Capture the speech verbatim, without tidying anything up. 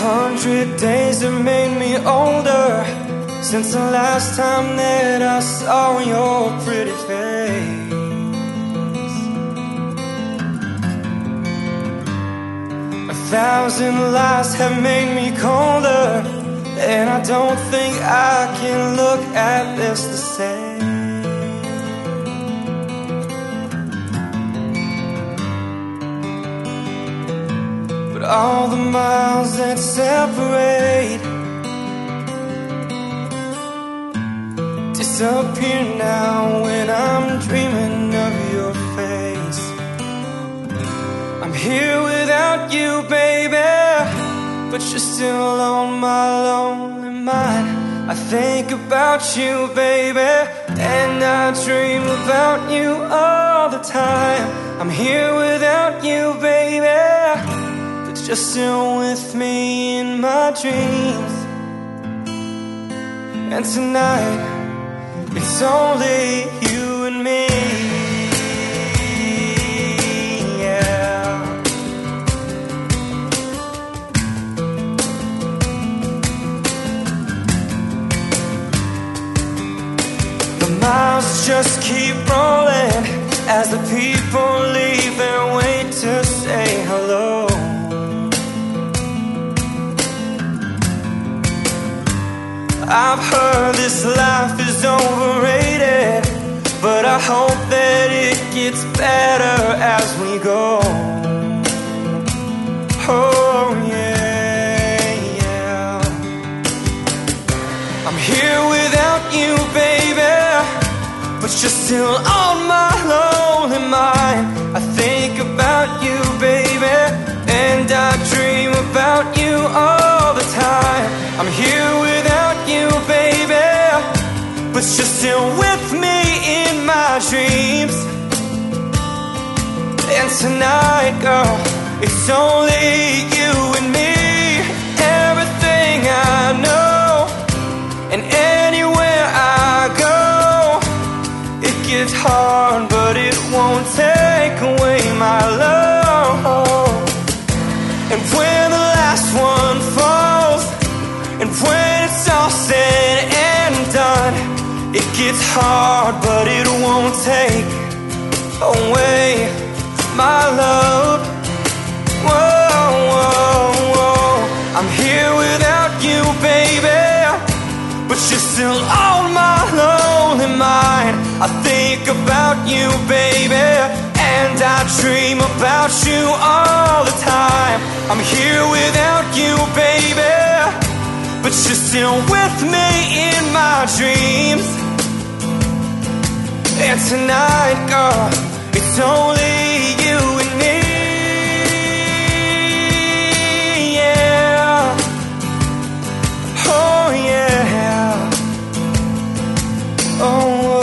hundred days have made me older since the last time that I saw your pretty face. A thousand lies have made me colder, and I don't think I can look at this the same. But all the miles that separate disappear now when I'm dreaming of your face. I'm here without you, baby, but you're still on my lonely mind. I think about you, baby, and I dream about you all the time. I'm here without you, baby, but you're still with me in my dreams. And tonight, it's only you and me. Miles just keep rolling as the people leave and wait to say hello. I've heard this life is overrated, but I hope that it gets better as we go. Oh yeah, yeah. I'm here without you, baby, but you're still on my lonely mind. I think about you, baby, and I dream about you all the time. I'm here without you, baby, but you're still with me in my dreams. And tonight, girl, it's only you and me. Everything I know, and anywhere I go, it's hard, but it won't take away my love. And when the last one falls, and when it's all said and done, it gets hard, but it won't take away my love. Whoa, whoa, whoa. I'm here without you, baby, but you're still on my lonely mind. I think about you, baby, and I dream about you all the time. I'm here without you, baby, but you're still with me in my dreams. And tonight, girl, it's only you and me. Yeah. Oh yeah. Oh.